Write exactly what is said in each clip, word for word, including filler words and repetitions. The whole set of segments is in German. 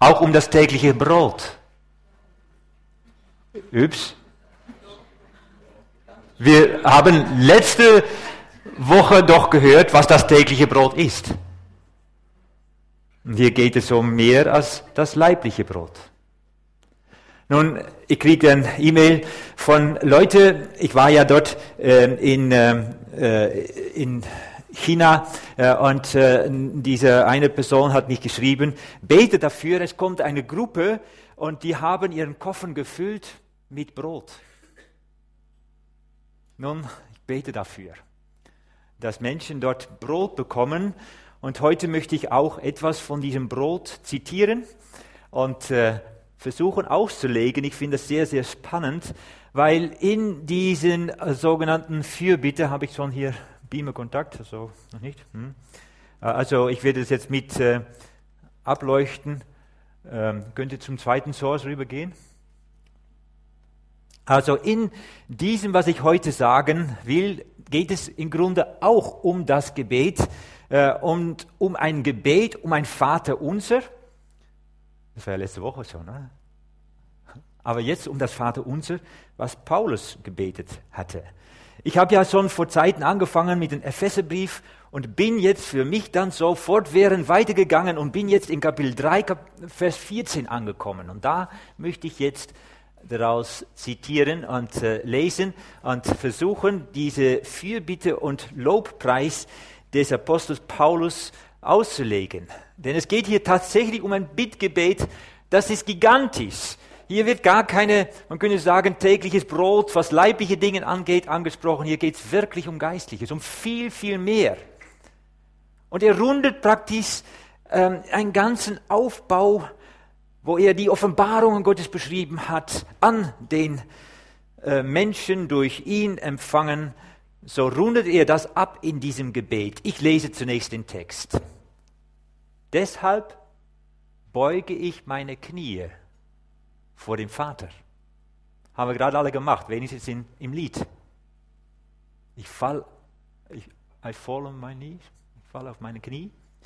Auch um das tägliche Brot. Ups. Wir haben letzte Woche doch gehört, was das tägliche Brot ist. Und hier geht es um mehr als das leibliche Brot. Nun, ich kriege ein E-Mail von Leuten, ich war ja dort äh, in, äh, in China äh, und äh, diese eine Person hat mich geschrieben, bete dafür, es kommt eine Gruppe und die haben ihren Koffer gefüllt mit Brot. Nun, ich bete dafür, dass Menschen dort Brot bekommen und heute möchte ich auch etwas von diesem Brot zitieren und äh, versuchen auszulegen. Ich finde das sehr, sehr spannend, weil in diesen äh, sogenannten Fürbitte, habe ich schon hier Beamer-Kontakt, also noch nicht. Hm. Äh, also ich werde das jetzt mit äh, ableuchten. Ähm, könnt ihr zum zweiten Source rübergehen? Also in diesem, was ich heute sagen will, geht es im Grunde auch um das Gebet äh, und um ein Gebet, um ein Vaterunser. Das war ja letzte Woche schon, oder? Aber jetzt um das Vaterunser, was Paulus gebetet hatte. Ich habe ja schon vor Zeiten angefangen mit dem Epheserbrief und bin jetzt für mich dann so fortwährend weitergegangen und bin jetzt in Kapitel drei, Vers vierzehn angekommen. Und da möchte ich jetzt daraus zitieren und äh, lesen und versuchen, diese Fürbitte und Lobpreis des Apostels Paulus auszulegen. Denn es geht hier tatsächlich um ein Bittgebet, das ist gigantisch. Hier wird gar keine, man könnte sagen, tägliches Brot, was leibliche Dinge angeht, angesprochen. Hier geht es wirklich um Geistliches, um viel, viel mehr. Und er rundet praktisch ähm, einen ganzen Aufbau, wo er die Offenbarungen Gottes beschrieben hat, an den äh, Menschen durch ihn empfangen. So rundet er das ab in diesem Gebet. Ich lese zunächst den Text. Deshalb beuge ich meine Knie vor dem Vater. Haben wir gerade alle gemacht, wenigstens in, im Lied. Ich fall, ich, I fall on my knees, ich falle auf meine Knie.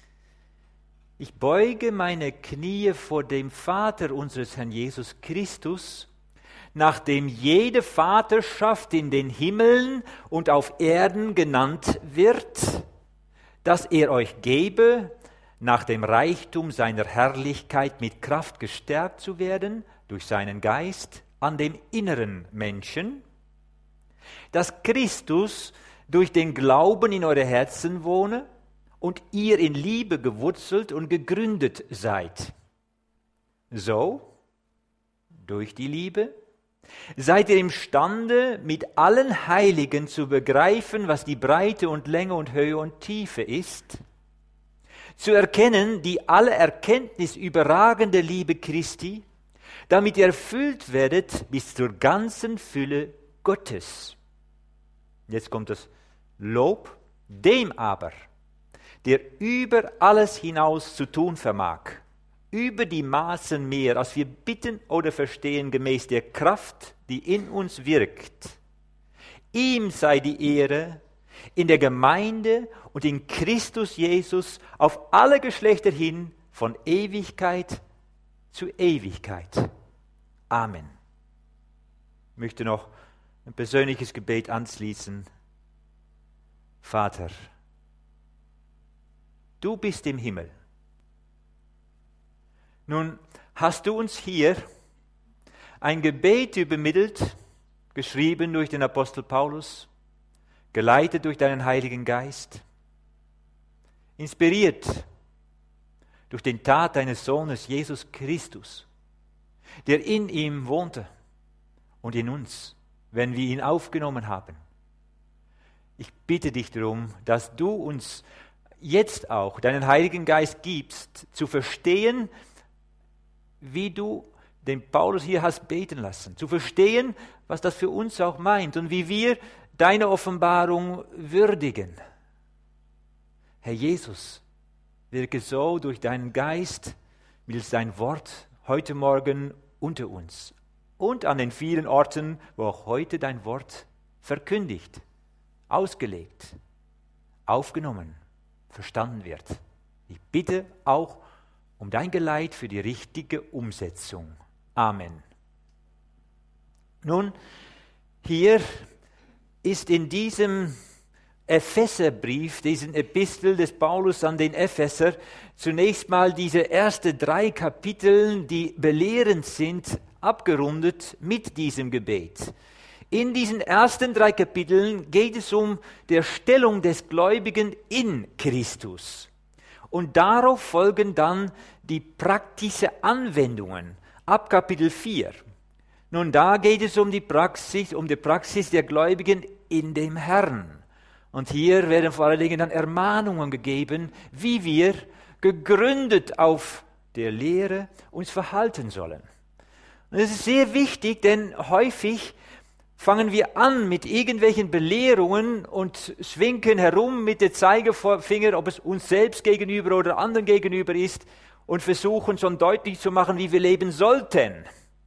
Ich beuge meine Knie vor dem Vater unseres Herrn Jesus Christus, nachdem jede Vaterschaft in den Himmeln und auf Erden genannt wird, dass er euch gebe, nach dem Reichtum seiner Herrlichkeit mit Kraft gestärkt zu werden, durch seinen Geist an dem inneren Menschen, dass Christus durch den Glauben in eure Herzen wohne und ihr in Liebe gewurzelt und gegründet seid. So, durch die Liebe, seid ihr imstande, mit allen Heiligen zu begreifen, was die Breite und Länge und Höhe und Tiefe ist, zu erkennen die alle Erkenntnis überragende Liebe Christi, damit ihr erfüllt werdet bis zur ganzen Fülle Gottes. Jetzt kommt das Lob, dem aber, der über alles hinaus zu tun vermag, über die Maßen mehr, als wir bitten oder verstehen, gemäß der Kraft, die in uns wirkt. Ihm sei die Ehre in der Gemeinde und in Christus Jesus auf alle Geschlechter hin, von Ewigkeit zu Ewigkeit. Amen. Ich möchte noch ein persönliches Gebet anschließen. Vater, du bist im Himmel. Nun hast du uns hier ein Gebet übermittelt, geschrieben durch den Apostel Paulus, geleitet durch deinen Heiligen Geist, inspiriert durch den Tat deines Sohnes Jesus Christus, der in ihm wohnte und in uns, wenn wir ihn aufgenommen haben. Ich bitte dich darum, dass du uns jetzt auch deinen Heiligen Geist gibst, zu verstehen, wie du den Paulus hier hast beten lassen, zu verstehen, was das für uns auch meint und wie wir deine Offenbarung würdigen. Herr Jesus, wirke so durch deinen Geist, willst dein Wort heute Morgen unter uns und an den vielen Orten, wo auch heute dein Wort verkündigt, ausgelegt, aufgenommen, verstanden wird. Ich bitte auch um dein Geleit für die richtige Umsetzung. Amen. Nun, hier ist in diesem Epheserbrief, diesen Epistel des Paulus an den Epheser, zunächst mal diese ersten drei Kapitel, die belehrend sind, abgerundet mit diesem Gebet. In diesen ersten drei Kapiteln geht es um die Stellung des Gläubigen in Christus. Und darauf folgen dann die praktischen Anwendungen ab Kapitel vier. Nun, da geht es um die Praxis, um die Praxis der Gläubigen in dem Herrn. Und hier werden vor allen Dingen dann Ermahnungen gegeben, wie wir gegründet auf der Lehre uns verhalten sollen. Und das ist sehr wichtig, denn häufig fangen wir an mit irgendwelchen Belehrungen und schwenken herum mit dem Zeigefinger, ob es uns selbst gegenüber oder anderen gegenüber ist, und versuchen schon deutlich zu machen, wie wir leben sollten.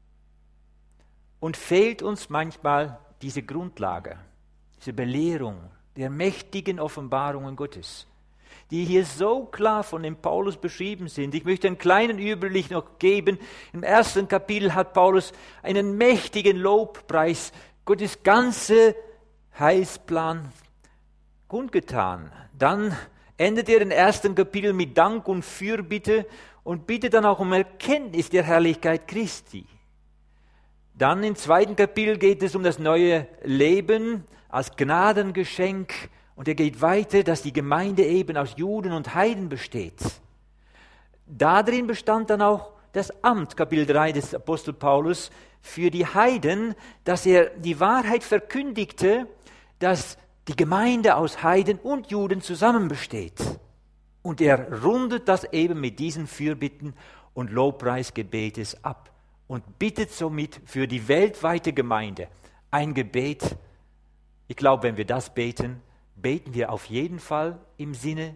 Und fehlt uns manchmal diese Grundlage, diese Belehrung der mächtigen Offenbarungen Gottes, die hier so klar von dem Paulus beschrieben sind. Ich möchte einen kleinen Überblick noch geben. Im ersten Kapitel hat Paulus einen mächtigen Lobpreis Gottes ganze Heilsplan kundgetan. Dann endet er den ersten Kapitel mit Dank und Fürbitte und bittet dann auch um Erkenntnis der Herrlichkeit Christi. Dann im zweiten Kapitel geht es um das neue Leben als Gnadengeschenk und er geht weiter, dass die Gemeinde eben aus Juden und Heiden besteht. Darin bestand dann auch das Amt, Kapitel drei des Apostel Paulus, für die Heiden, dass er die Wahrheit verkündigte, dass die Gemeinde aus Heiden und Juden zusammen besteht. Und er rundet das eben mit diesen Fürbitten und Lobpreisgebetes ab und bittet somit für die weltweite Gemeinde ein Gebet. Ich glaube, wenn wir das beten, beten wir auf jeden Fall im Sinne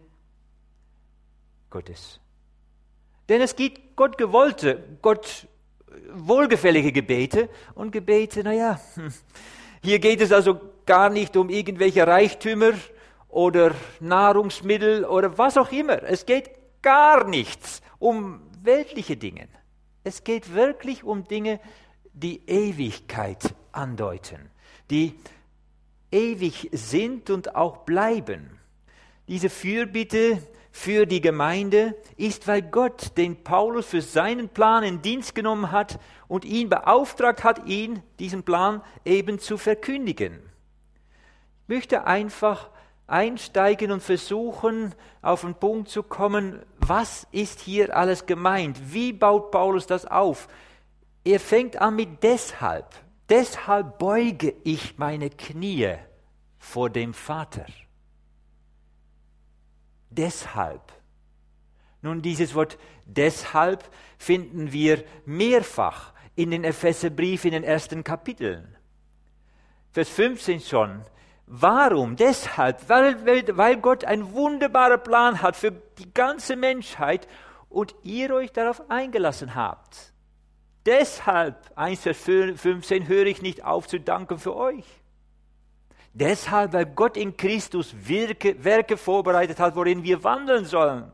Gottes. Denn es gibt Gott gewollte, Gott wohlgefällige Gebete und Gebete, naja, hier geht es also gar nicht um irgendwelche Reichtümer oder Nahrungsmittel oder was auch immer. Es geht gar nichts um weltliche Dinge. Es geht wirklich um Dinge, die Ewigkeit andeuten, die ewig sind und auch bleiben. Diese Fürbitte für die Gemeinde ist, weil Gott den Paulus für seinen Plan in Dienst genommen hat und ihn beauftragt hat, ihn, diesen Plan eben zu verkündigen. Ich möchte einfach einsteigen und versuchen, auf den Punkt zu kommen, was ist hier alles gemeint? Wie baut Paulus das auf? Er fängt an mit deshalb. Deshalb beuge ich meine Knie vor dem Vater. Deshalb. Nun, dieses Wort deshalb finden wir mehrfach in den Epheserbrief in den ersten Kapiteln. Vers fünfzehn schon. Warum? Deshalb, weil, weil Gott einen wunderbaren Plan hat für die ganze Menschheit und ihr euch darauf eingelassen habt. Deshalb, eins Vers fünfzehn, höre ich nicht auf zu danken für euch. Deshalb, weil Gott in Christus Werke, Werke vorbereitet hat, worin wir wandeln sollen.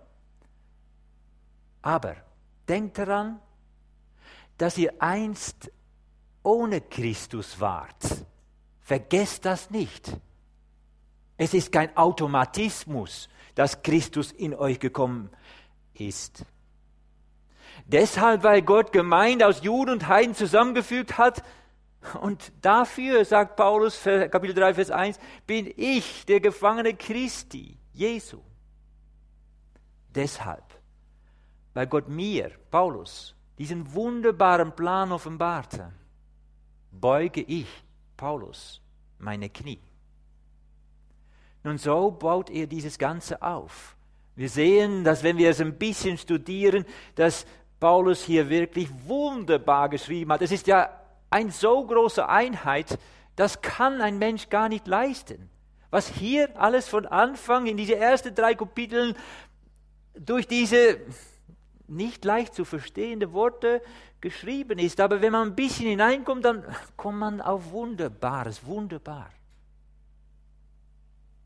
Aber denkt daran, dass ihr einst ohne Christus wart. Vergesst das nicht. Es ist kein Automatismus, dass Christus in euch gekommen ist. Deshalb, weil Gott Gemeinde aus Juden und Heiden zusammengefügt hat, und dafür, sagt Paulus, Kapitel drei, Vers eins, bin ich der Gefangene Christi, Jesu. Deshalb, weil Gott mir, Paulus, diesen wunderbaren Plan offenbarte, beuge ich, Paulus, meine Knie. Nun, so baut er dieses Ganze auf. Wir sehen, dass wenn wir es ein bisschen studieren, dass Paulus hier wirklich wunderbar geschrieben hat. Es ist ja eine so große Einheit, das kann ein Mensch gar nicht leisten. Was hier alles von Anfang in diese ersten drei Kapiteln durch diese nicht leicht zu verstehende Worte geschrieben ist. Aber wenn man ein bisschen hineinkommt, dann kommt man auf Wunderbares, wunderbar.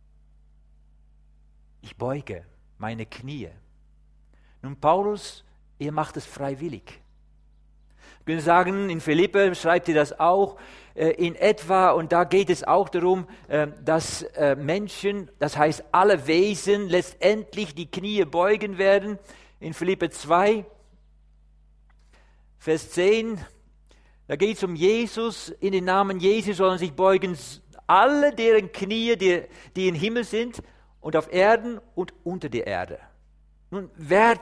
Ich beuge meine Knie. Nun, Paulus er macht es freiwillig. Wir können sagen, in Philippe schreibt er das auch äh, in etwa, und da geht es auch darum, äh, dass äh, Menschen, das heißt alle Wesen, letztendlich die Knie beugen werden. In Philippe zwei, Vers zehn, da geht es um Jesus. In den Namen Jesu sollen sich beugen alle deren Knie, die, die im Himmel sind und auf Erden und unter der Erde. Nun wird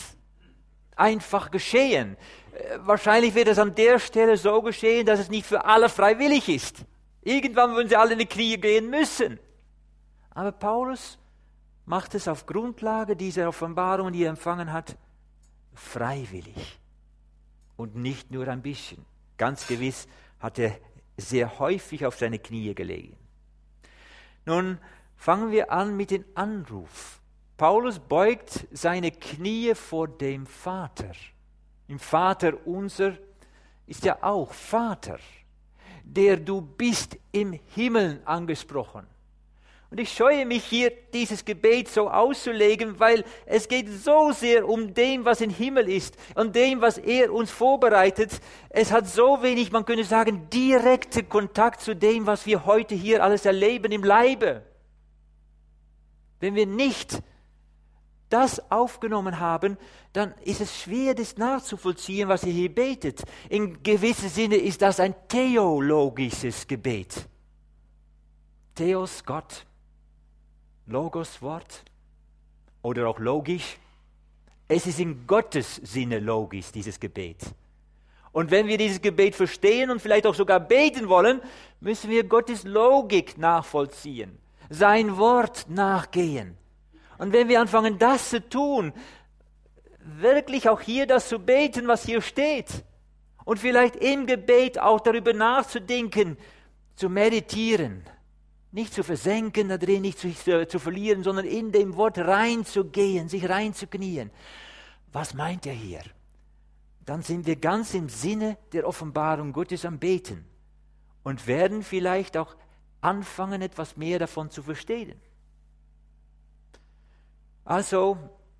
einfach geschehen. Wahrscheinlich wird es an der Stelle so geschehen, dass es nicht für alle freiwillig ist. Irgendwann würden sie alle in die Knie gehen müssen. Aber Paulus macht es auf Grundlage dieser Offenbarung, die er empfangen hat, freiwillig. Und nicht nur ein bisschen. Ganz gewiss hat er sehr häufig auf seine Knie gelegen. Nun fangen wir an mit dem Anruf. Paulus beugt seine Knie vor dem Vater. Im Vater unser ist ja auch Vater, der du bist im Himmel angesprochen. Und ich scheue mich hier, dieses Gebet so auszulegen, weil es geht so sehr um dem, was im Himmel ist, und dem, was er uns vorbereitet. Es hat so wenig, man könnte sagen, direkten Kontakt zu dem, was wir heute hier alles erleben im Leibe. Wenn wir nicht das aufgenommen haben, dann ist es schwer, das nachzuvollziehen, was ihr hier betet. In gewissem Sinne ist das ein theologisches Gebet. Theos, Gott. Logos, Wort. Oder auch logisch. Es ist in Gottes Sinne logisch, dieses Gebet. Und wenn wir dieses Gebet verstehen und vielleicht auch sogar beten wollen, müssen wir Gottes Logik nachvollziehen. Sein Wort nachgehen. Und wenn wir anfangen, das zu tun, wirklich auch hier das zu beten, was hier steht, und vielleicht im Gebet auch darüber nachzudenken, zu meditieren, nicht zu versenken da drin, nicht zu, zu, zu verlieren, sondern in dem Wort reinzugehen, sich reinzuknien. Was meint er hier? Dann sind wir ganz im Sinne der Offenbarung Gottes am Beten und werden vielleicht auch anfangen, etwas mehr davon zu verstehen. Also,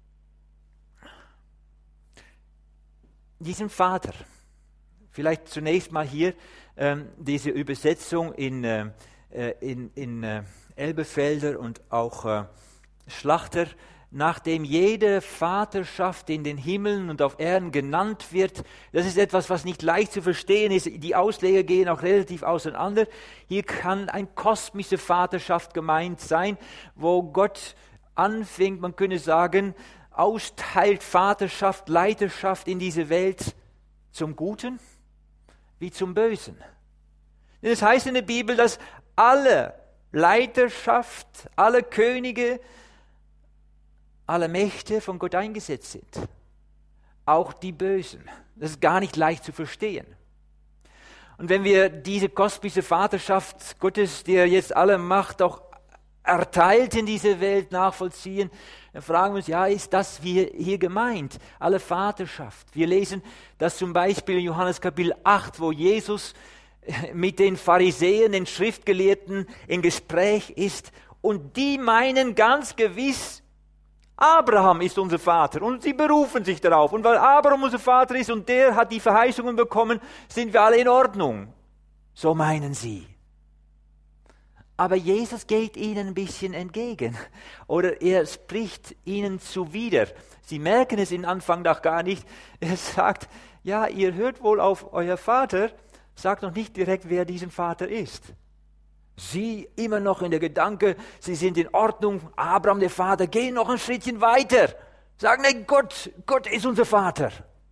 diesen Vater, vielleicht zunächst mal hier ähm, diese Übersetzung in, äh, in, in äh, Elberfelder und auch äh, Schlachter, nachdem jede Vaterschaft in den Himmeln und auf Erden genannt wird. Das ist etwas, was nicht leicht zu verstehen ist. Die Ausleger gehen auch relativ auseinander. Hier kann eine kosmische Vaterschaft gemeint sein, wo Gott anfängt, man könnte sagen, austeilt Vaterschaft, Leiterschaft in diese Welt zum Guten wie zum Bösen. Denn es heißt in der Bibel, dass alle Leiterschaft, alle Könige, alle Mächte von Gott eingesetzt sind. Auch die Bösen. Das ist gar nicht leicht zu verstehen. Und wenn wir diese kosmische Vaterschaft Gottes, der jetzt alle Macht auch erteilt in diese Welt nachvollziehen, dann fragen wir uns, ja, ist das hier, hier gemeint? Alle Vaterschaft. Wir lesen das zum Beispiel in Johannes Kapitel acht, wo Jesus mit den Pharisäern, den Schriftgelehrten in Gespräch ist und die meinen ganz gewiss, Abraham ist unser Vater und sie berufen sich darauf. Und weil Abraham unser Vater ist und der hat die Verheißungen bekommen, sind wir alle in Ordnung. So meinen sie. Aber Jesus geht ihnen ein bisschen entgegen oder er spricht ihnen zuwider. Sie merken es im Anfang doch gar nicht. Er sagt, ja, ihr hört wohl auf euer Vater, sagt noch nicht direkt, wer diesen Vater ist. Sie immer noch in der Gedanke, sie sind in Ordnung, Abraham der Vater, gehen noch ein Schrittchen weiter. Sagen, nein, Gott, Gott ist unser Vater.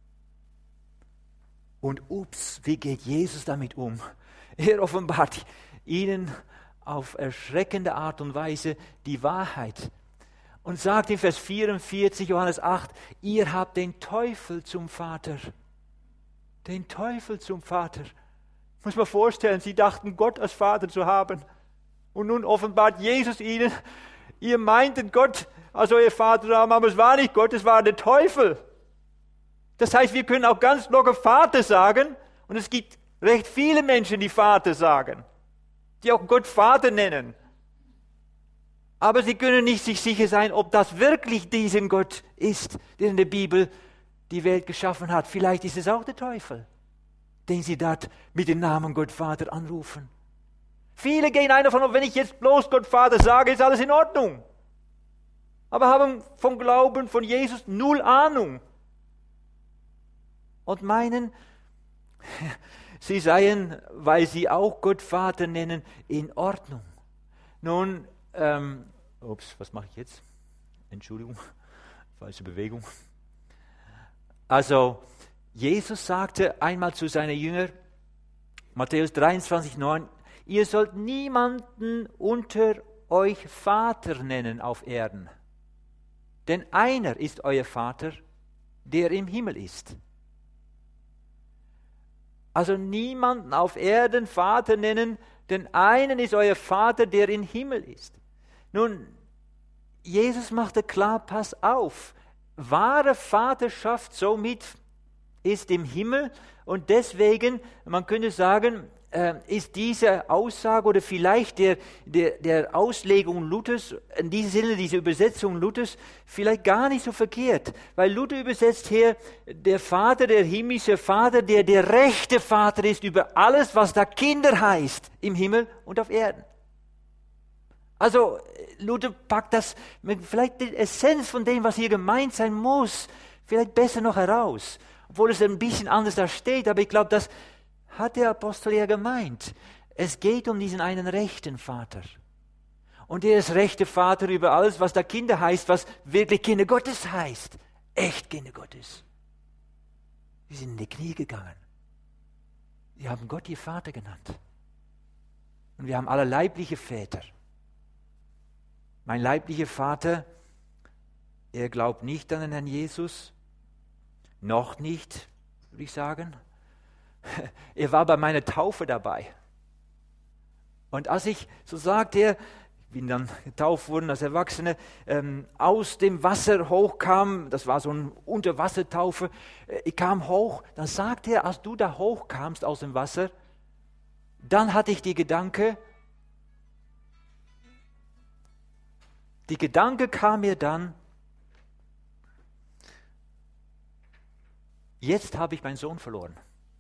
Und ups, wie geht Jesus damit um? Er offenbart ihnen auf erschreckende Art und Weise die Wahrheit und sagt in Vers vierundvierzig, Johannes acht, ihr habt den Teufel zum Vater. Den Teufel zum Vater. Muss man vorstellen, sie dachten, Gott als Vater zu haben. Und nun offenbart Jesus ihnen, ihr meintet Gott als euer Vater zu haben, aber es war nicht Gott, es war der Teufel. Das heißt, wir können auch ganz locker Vater sagen und es gibt recht viele Menschen, die Vater sagen, die auch Gott Vater nennen. Aber sie können nicht sich sicher sein, ob das wirklich diesen Gott ist, der in der Bibel die Welt geschaffen hat. Vielleicht ist es auch der Teufel, den sie dort mit dem Namen Gott Vater anrufen. Viele gehen einer davon, wenn ich jetzt bloß Gott Vater sage, ist alles in Ordnung. Aber haben vom Glauben von Jesus null Ahnung. Und meinen, sie seien, weil sie auch Gott Vater nennen, in Ordnung. Nun, ähm, ups, was mache ich jetzt? Entschuldigung, falsche Bewegung. Also, Jesus sagte einmal zu seinen Jüngern, Matthäus dreiundzwanzig, neun, ihr sollt niemanden unter euch Vater nennen auf Erden. Denn einer ist euer Vater, der im Himmel ist. Also niemanden auf Erden Vater nennen, denn einen ist euer Vater, der im Himmel ist. Nun, Jesus machte klar, pass auf, wahre Vaterschaft somit ist im Himmel und deswegen, man könnte sagen, äh, ist diese Aussage oder vielleicht der, der, der Auslegung Luthers, in diesem Sinne diese Übersetzung Luthers, vielleicht gar nicht so verkehrt, weil Luther übersetzt hier, der Vater, der himmlische Vater, der der rechte Vater ist über alles, was da Kinder heißt, im Himmel und auf Erden. Also Luther packt das mit vielleicht die Essenz von dem, was hier gemeint sein muss, vielleicht besser noch heraus. Obwohl es ein bisschen anders da steht, aber ich glaube, das hat der Apostel ja gemeint. Es geht um diesen einen rechten Vater. Und der ist rechte Vater über alles, was da Kinder heißt, was wirklich Kinder Gottes heißt. Echt Kinder Gottes. Die sind in die Knie gegangen. Die haben Gott ihr Vater genannt. Und wir haben alle leibliche Väter. Mein leiblicher Vater, er glaubt nicht an den Herrn Jesus. Noch nicht, würde ich sagen. Er war bei meiner Taufe dabei. Und als ich, so sagt er, ich bin dann getauft worden als Erwachsene, ähm, aus dem Wasser hochkam, das war so eine Unterwassertaufe, äh, ich kam hoch, dann sagt er, als du da hochkamst aus dem Wasser, dann hatte ich die Gedanke, die Gedanke kam mir dann, jetzt habe ich meinen Sohn verloren.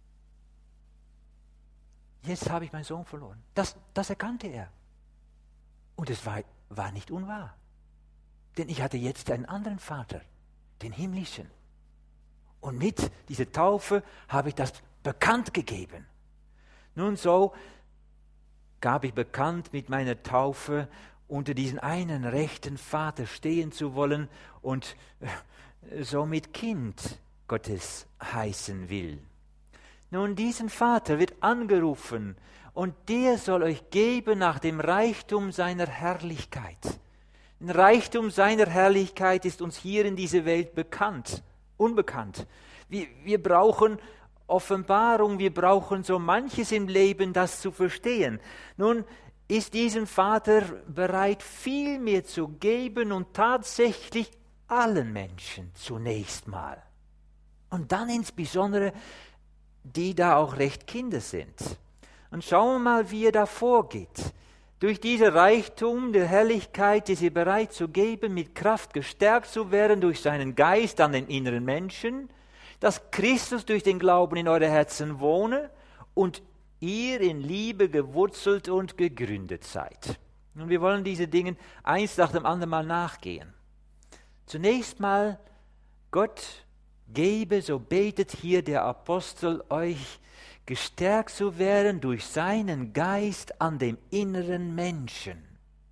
Jetzt habe ich meinen Sohn verloren. Das, das erkannte er. Und es war, war nicht unwahr. Denn ich hatte jetzt einen anderen Vater, den himmlischen. Und mit dieser Taufe habe ich das bekannt gegeben. Nun so gab ich bekannt mit meiner Taufe, unter diesen einen rechten Vater stehen zu wollen und somit Kind Gottes heißen will. Nun, diesen Vater wird angerufen und der soll euch geben nach dem Reichtum seiner Herrlichkeit. Ein Reichtum seiner Herrlichkeit ist uns hier in dieser Welt bekannt, unbekannt. Wir, wir brauchen Offenbarung, wir brauchen so manches im Leben, das zu verstehen. Nun ist diesen Vater bereit, viel mehr zu geben und tatsächlich allen Menschen zunächst mal. Und dann insbesondere die da auch recht Kinder sind. Und schauen wir mal, wie er da vorgeht. Durch diesen Reichtum der Herrlichkeit ist er bereit zu geben, mit Kraft gestärkt zu werden durch seinen Geist an den inneren Menschen, dass Christus durch den Glauben in eure Herzen wohne und ihr in Liebe gewurzelt und gegründet seid. Und wir wollen diese Dinge eins nach dem anderen mal nachgehen. Zunächst mal, Gott gebe, so betet hier der Apostel, euch gestärkt zu werden durch seinen Geist an dem inneren Menschen.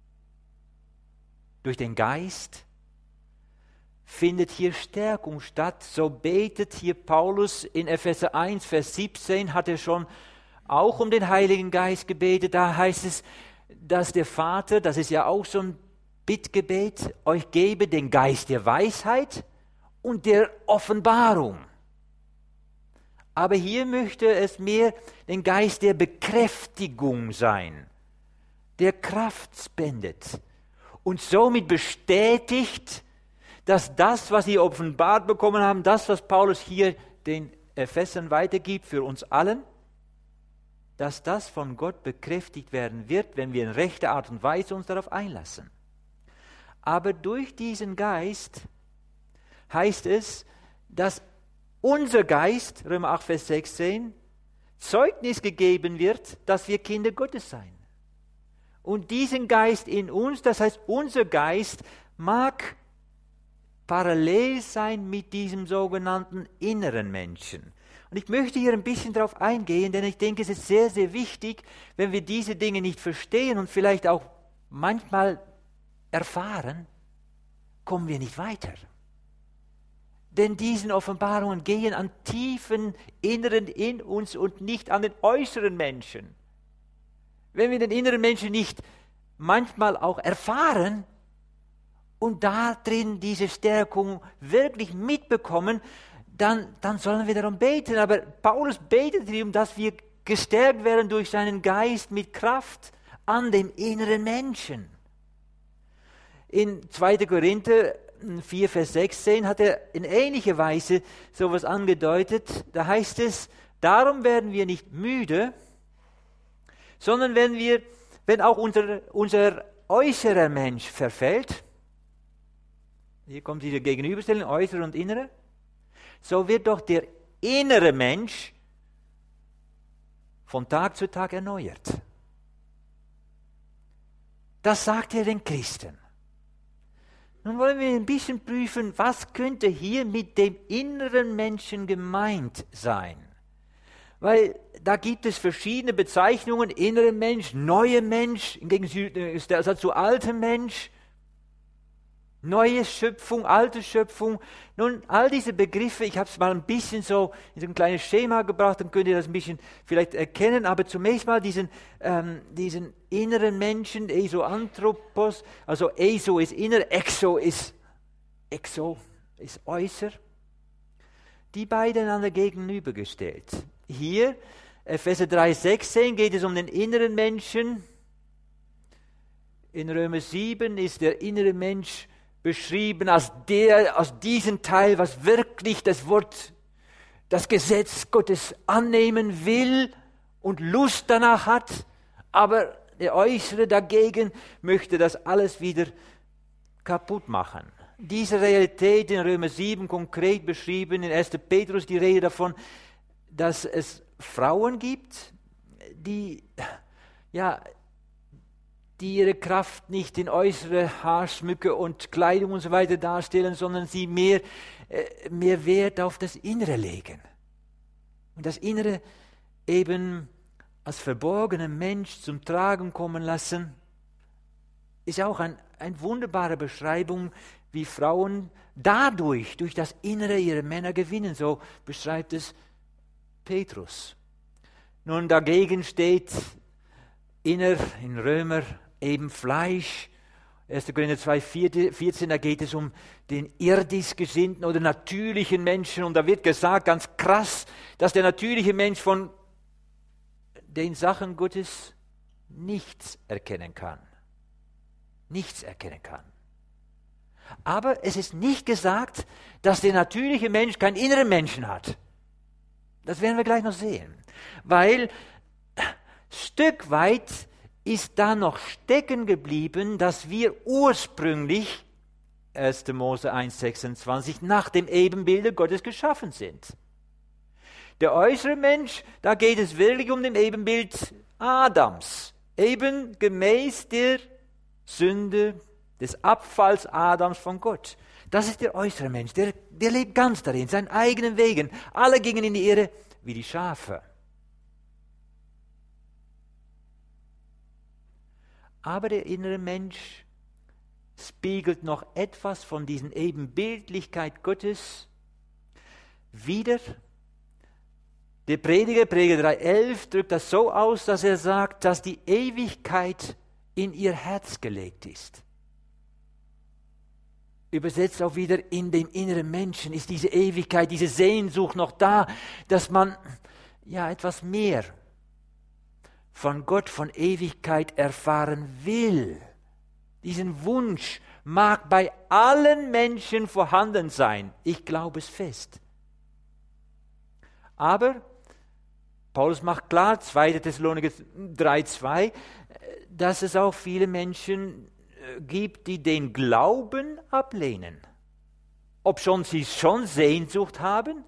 Durch den Geist findet hier Stärkung statt. So betet hier Paulus in Epheser eins, Vers siebzehn, hat er schon auch um den Heiligen Geist gebetet. Da heißt es, dass der Vater, das ist ja auch so ein Bittgebet, euch gebe den Geist der Weisheit und der Offenbarung. Aber hier möchte es mehr den Geist der Bekräftigung sein, der Kraft spendet und somit bestätigt, dass das, was sie offenbart bekommen haben, das, was Paulus hier den Ephesern weitergibt für uns allen, dass das von Gott bekräftigt werden wird, wenn wir in rechter Art und Weise uns darauf einlassen. Aber durch diesen Geist heißt es, dass unser Geist, Römer acht, Vers sechzehn, Zeugnis gegeben wird, dass wir Kinder Gottes seien. Und diesen Geist in uns, das heißt unser Geist, mag parallel sein mit diesem sogenannten inneren Menschen. Und ich möchte hier ein bisschen darauf eingehen, denn ich denke, es ist sehr, sehr wichtig, wenn wir diese Dinge nicht verstehen und vielleicht auch manchmal erfahren, kommen wir nicht weiter. Denn diese Offenbarungen gehen an tiefen Inneren in uns und nicht an den äußeren Menschen. Wenn wir den inneren Menschen nicht manchmal auch erfahren und da drin diese Stärkung wirklich mitbekommen, dann, dann sollen wir darum beten. Aber Paulus betet darum, dass wir gestärkt werden durch seinen Geist mit Kraft an dem inneren Menschen. In zweiter Korinther vier, Vers sechzehn hat er in ähnlicher Weise sowas angedeutet. Da heißt es, darum werden wir nicht müde, sondern wenn wir, wenn auch unser, unser äußerer Mensch verfällt, hier kommt diese Gegenüberstellung, äußere und innere, so wird doch der innere Mensch von Tag zu Tag erneuert. Das sagt er den Christen. Nun wollen wir ein bisschen prüfen, was könnte hier mit dem inneren Menschen gemeint sein. Weil da gibt es verschiedene Bezeichnungen, innerer Mensch, neuer Mensch, im Gegensatz zu altem Mensch, neue Schöpfung, alte Schöpfung. Nun, all diese Begriffe, ich habe es mal ein bisschen so in so ein kleines Schema gebracht, dann könnt ihr das ein bisschen vielleicht erkennen, aber zunächst mal diesen, ähm, diesen inneren Menschen, Esoanthropos, also Eso ist inner, Exo ist, Exo ist äußer, die beiden einander gegenübergestellt. Hier, Epheser drei, sechzehn, geht es um den inneren Menschen. In Römer sieben ist der innere Mensch beschrieben als der, als diesen Teil, was wirklich das Wort, das Gesetz Gottes annehmen will und Lust danach hat, aber der Äußere dagegen möchte das alles wieder kaputt machen. Diese Realität in Römer sieben konkret beschrieben, in erster Petrus die Rede davon, dass es Frauen gibt, die, ja, die ihre Kraft nicht in äußere Haarschmücke und Kleidung und so weiter darstellen, sondern sie mehr, äh, mehr Wert auf das Innere legen. Und das Innere eben als verborgener Mensch zum Tragen kommen lassen, ist auch ein, eine wunderbare Beschreibung, wie Frauen dadurch, durch das Innere ihre Männer gewinnen. So beschreibt es Petrus. Nun, dagegen steht inner in Römer eben Fleisch. erster Korinther zwei, vierzehn, da geht es um den irdisch gesinnten oder natürlichen Menschen. Und da wird gesagt, ganz krass, dass der natürliche Mensch von den Sachen Gottes nichts erkennen kann. Nichts erkennen kann. Aber es ist nicht gesagt, dass der natürliche Mensch keinen inneren Menschen hat. Das werden wir gleich noch sehen. Weil Stück weit ist da noch stecken geblieben, dass wir ursprünglich, erster Mose eins, sechsundzwanzig, nach dem Ebenbilde Gottes geschaffen sind. Der äußere Mensch, da geht es wirklich um den Ebenbild Adams, eben gemäß der Sünde des Abfalls Adams von Gott. Das ist der äußere Mensch, der, der lebt ganz darin, seinen eigenen Wegen. Alle gingen in die Irre wie die Schafe. Aber der innere Mensch spiegelt noch etwas von diesen Ebenbildlichkeit Gottes wider. Der Prediger, Prediger drei, elf, drückt das so aus, dass er sagt, dass die Ewigkeit in ihr Herz gelegt ist. Übersetzt auch wieder, in dem inneren Menschen ist diese Ewigkeit, diese Sehnsucht noch da, dass man ja etwas mehr von Gott, von Ewigkeit erfahren will. Diesen Wunsch mag bei allen Menschen vorhanden sein. Ich glaube es fest. Aber Paulus macht klar, zweiter Thessaloniker drei, zwei, dass es auch viele Menschen gibt, die den Glauben ablehnen. Obschon sie schon Sehnsucht haben,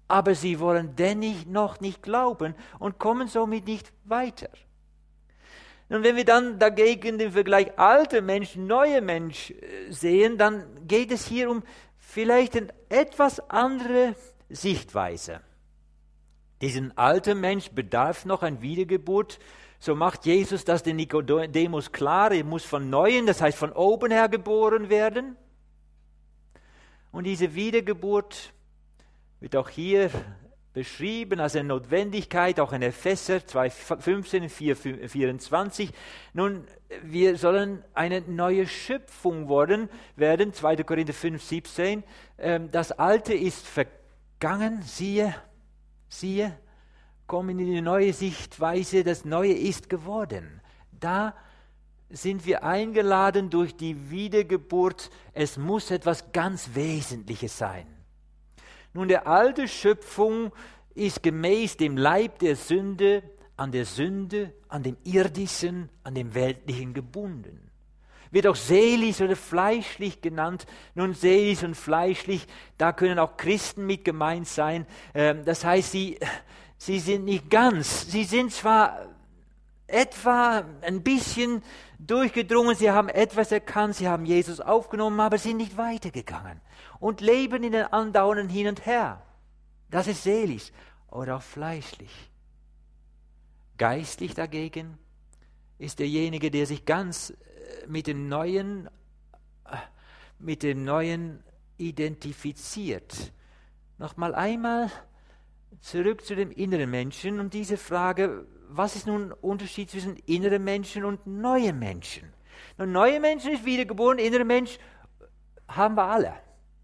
aber sie wollen dennoch noch nicht glauben und kommen somit nicht weiter. Und wenn wir dann dagegen den Vergleich alte Mensch, neue Mensch sehen, dann geht es hier um vielleicht eine etwas andere Sichtweise. Diesen alten Mensch bedarf noch eine Wiedergeburt. So macht Jesus das den Nikodemus klar. Er muss von Neuem, das heißt von oben her geboren werden. Und diese Wiedergeburt wird auch hier beschrieben als eine Notwendigkeit, auch in Epheser zwei fünfzehn, vier vierundzwanzig. Nun, wir sollen eine neue Schöpfung worden, werden, zwei Korinther fünf siebzehn. Das Alte ist vergangen, siehe, siehe, kommen in die neue Sichtweise, das Neue ist geworden. Da sind wir eingeladen durch die Wiedergeburt, es muss etwas ganz Wesentliches sein. Nun, die alte Schöpfung ist gemäß dem Leib der Sünde an der Sünde, an dem Irdischen, an dem Weltlichen gebunden. Wird auch seelisch oder fleischlich genannt. Nun, seelisch und fleischlich, da können auch Christen mit gemeint sein. Das heißt, sie, sie sind nicht ganz, sie sind zwar etwa ein bisschen durchgedrungen, sie haben etwas erkannt, sie haben Jesus aufgenommen, aber sind nicht weitergegangen und leben in den andauernden Hin und Her. Das ist seelisch oder auch fleischlich. Geistlich dagegen ist derjenige, der sich ganz mit dem Neuen, mit dem Neuen identifiziert. Nochmal einmal zurück zu dem inneren Menschen und diese Frage, was ist nun der Unterschied zwischen inneren Menschen und neuen Menschen? Nun, neue Menschen ist wiedergeboren, innere Mensch haben wir alle.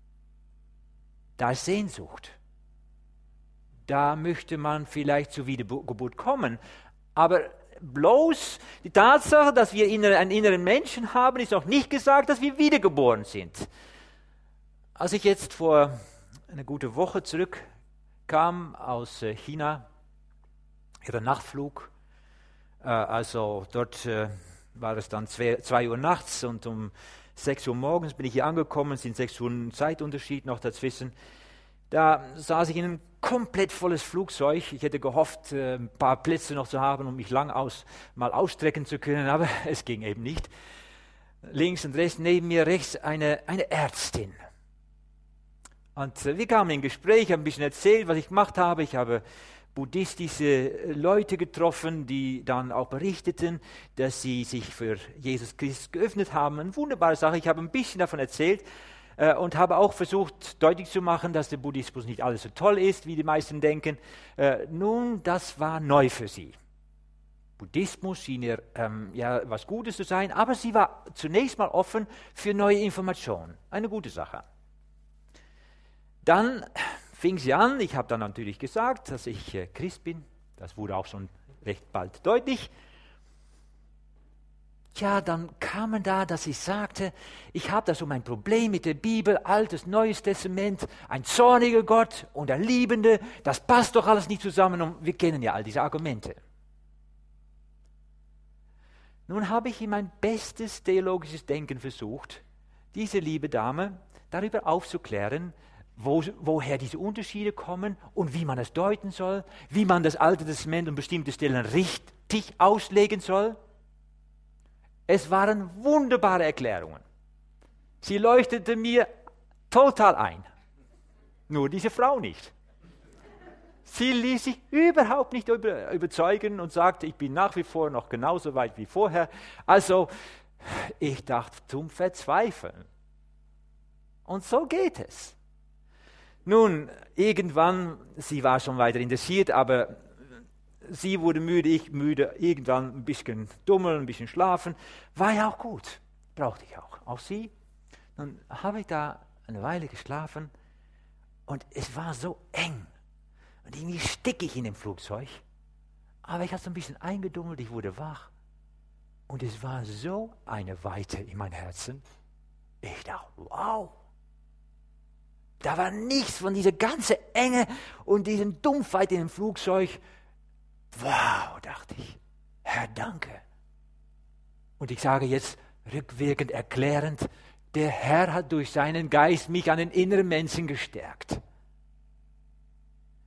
Da ist Sehnsucht. Da möchte man vielleicht zur Wiedergeburt kommen. Aber bloß die Tatsache, dass wir einen inneren Menschen haben, ist noch nicht gesagt, dass wir wiedergeboren sind. Als ich jetzt vor einer guten Woche zurückkam aus China, ihrer Nachtflug, äh, also dort äh, war es dann zwei Uhr nachts und um sechs Uhr morgens bin ich hier angekommen, es sind sechs Stunden Zeitunterschied noch dazwischen. Da saß ich in einem komplett volles Flugzeug. Ich hätte gehofft, äh, ein paar Plätze noch zu haben, um mich lang aus, mal ausstrecken zu können, aber es ging eben nicht. Links und rechts, neben mir rechts eine, eine Ärztin. Und äh, wir kamen in Gespräch, haben ein bisschen erzählt, was ich gemacht habe. Ich habe buddhistische Leute getroffen, die dann auch berichteten, dass sie sich für Jesus Christus geöffnet haben. Eine wunderbare Sache. Ich habe ein bisschen davon erzählt äh, und habe auch versucht, deutlich zu machen, dass der Buddhismus nicht alles so toll ist, wie die meisten denken. Äh, nun, das war neu für sie. Buddhismus schien ihr ähm, ja was Gutes zu sein, aber sie war zunächst mal offen für neue Informationen. Eine gute Sache. Dann fing sie an, ich habe dann natürlich gesagt, dass ich äh, Christ bin, das wurde auch schon recht bald deutlich. Ja, dann kam da, dass ich sagte, ich habe da so mein Problem mit der Bibel, Altes, Neues Testament, ein zorniger Gott und ein Liebender, das passt doch alles nicht zusammen und wir kennen ja all diese Argumente. Nun habe ich in mein bestes theologisches Denken versucht, diese liebe Dame darüber aufzuklären, Wo, woher diese Unterschiede kommen und wie man es deuten soll, wie man das Alte Testament an bestimmten Stellen richtig auslegen soll. Es waren wunderbare Erklärungen. Sie leuchtete mir total ein. Nur diese Frau nicht. Sie ließ sich überhaupt nicht über, überzeugen und sagte, ich bin nach wie vor noch genauso weit wie vorher. Also, ich dachte, zum Verzweifeln. Und so geht es. Nun, irgendwann, sie war schon weiter interessiert, aber sie wurde müde, ich müde, irgendwann ein bisschen dummeln, ein bisschen schlafen. War ja auch gut, brauchte ich auch. Auch sie. Nun habe ich da eine Weile geschlafen und es war so eng. Und irgendwie stickig in dem Flugzeug. Aber ich hatte so ein bisschen eingedummelt, ich wurde wach. Und es war so eine Weite in meinem Herzen. Ich dachte, wow. Da war nichts von dieser ganzen Enge und diesen Dumpfheit in dem Flugzeug. Wow, dachte ich. Herr, danke. Und ich sage jetzt rückwirkend erklärend, der Herr hat durch seinen Geist mich an den inneren Menschen gestärkt.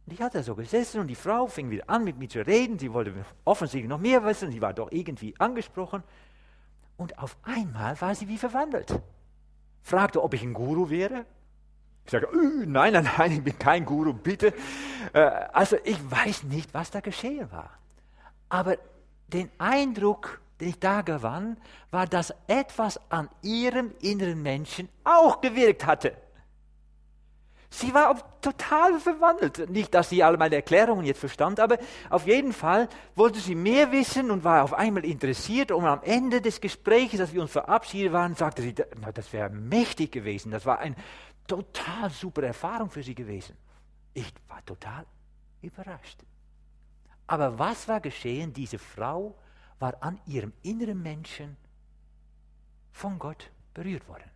Und ich hatte da so gesessen und die Frau fing wieder an, mit mir zu reden. Sie wollte offensichtlich noch mehr wissen. Sie war doch irgendwie angesprochen. Und auf einmal war sie wie verwandelt. Fragte, ob ich ein Guru wäre. Ich sage, äh, nein, nein, nein, ich bin kein Guru, bitte. Äh, also ich weiß nicht, was da geschehen war. Aber den Eindruck, den ich da gewann, war, dass etwas an ihrem inneren Menschen auch gewirkt hatte. Sie war total verwandelt. Nicht, dass sie alle meine Erklärungen jetzt verstand, aber auf jeden Fall wollte sie mehr wissen und war auf einmal interessiert. Und am Ende des Gesprächs, als wir uns verabschiedet waren, sagte sie, na, das wäre mächtig gewesen. Das war eine total super Erfahrung für sie gewesen. Ich war total überrascht. Aber was war geschehen? Diese Frau war an ihrem inneren Menschen von Gott berührt worden.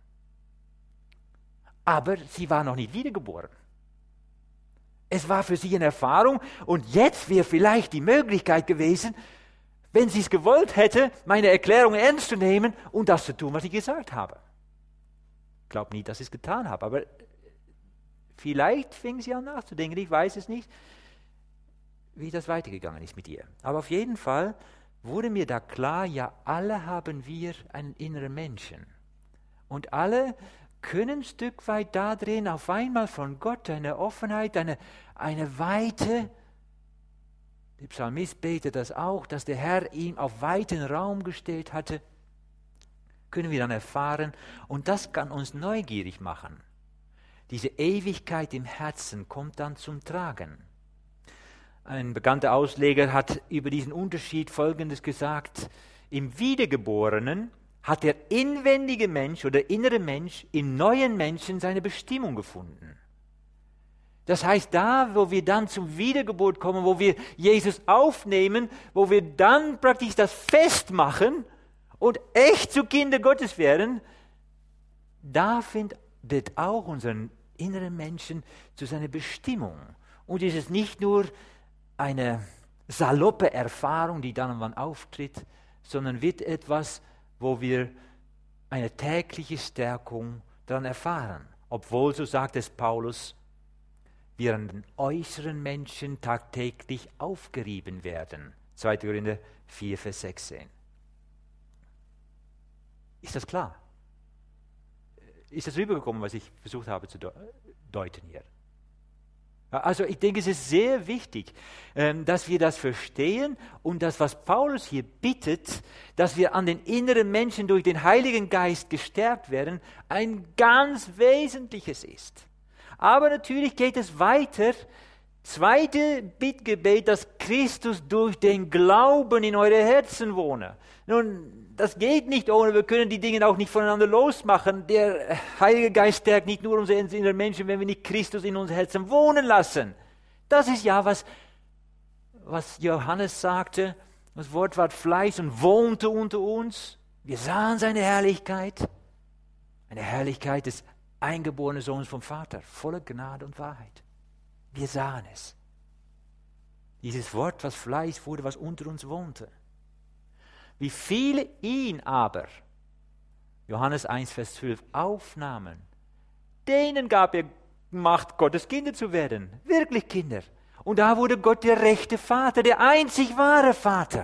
Aber sie war noch nicht wiedergeboren. Es war für sie eine Erfahrung und jetzt wäre vielleicht die Möglichkeit gewesen, wenn sie es gewollt hätte, meine Erklärung ernst zu nehmen und das zu tun, was ich gesagt habe. Ich glaube nicht, dass ich es getan habe, aber vielleicht fing sie an nachzudenken, ich weiß es nicht, wie das weitergegangen ist mit ihr. Aber auf jeden Fall wurde mir da klar, ja, alle haben wir einen inneren Menschen. Und alle können ein Stück weit da drin auf einmal von Gott eine Offenheit, eine, eine Weite. Der Psalmist betet das auch, dass der Herr ihm auf weiten Raum gestellt hatte. Können wir dann erfahren. Und das kann uns neugierig machen. Diese Ewigkeit im Herzen kommt dann zum Tragen. Ein bekannter Ausleger hat über diesen Unterschied Folgendes gesagt. Im Wiedergeborenen hat der inwendige Mensch oder innere Mensch im neuen Menschen seine Bestimmung gefunden. Das heißt, da, wo wir dann zum Wiedergeburt kommen, wo wir Jesus aufnehmen, wo wir dann praktisch das festmachen und echt zu Kinder Gottes werden, da findet auch unseren inneren Menschen zu seiner Bestimmung. Und es ist nicht nur eine saloppe Erfahrung, die dann und wann auftritt, sondern wird etwas, wo wir eine tägliche Stärkung daran erfahren. Obwohl, so sagt es Paulus, wir an den äußeren Menschen tagtäglich aufgerieben werden. zweiter Korinther vier, Vers sechzehn. Ist das klar? Ist das rübergekommen, was ich versucht habe zu deuten hier? Also ich denke, es ist sehr wichtig, dass wir das verstehen und das, was Paulus hier bittet, dass wir an den inneren Menschen durch den Heiligen Geist gestärkt werden, ein ganz Wesentliches ist. Aber natürlich geht es weiter. Zweite Bittgebet, dass Christus durch den Glauben in eure Herzen wohne. Nun, das geht nicht ohne, wir können die Dinge auch nicht voneinander losmachen. Der Heilige Geist stärkt nicht nur unsere inneren Menschen, wenn wir nicht Christus in unser Herzen wohnen lassen. Das ist ja, was, was Johannes sagte. Das Wort ward Fleisch und wohnte unter uns. Wir sahen seine Herrlichkeit. Eine Herrlichkeit des eingeborenen Sohnes vom Vater, voller Gnade und Wahrheit. Wir sahen es. Dieses Wort, was Fleisch wurde, was unter uns wohnte. Wie viele ihn aber, Johannes eins, Vers zwölf, aufnahmen, denen gab er Macht, Gottes Kinder zu werden. Wirklich Kinder. Und da wurde Gott der rechte Vater, der einzig wahre Vater.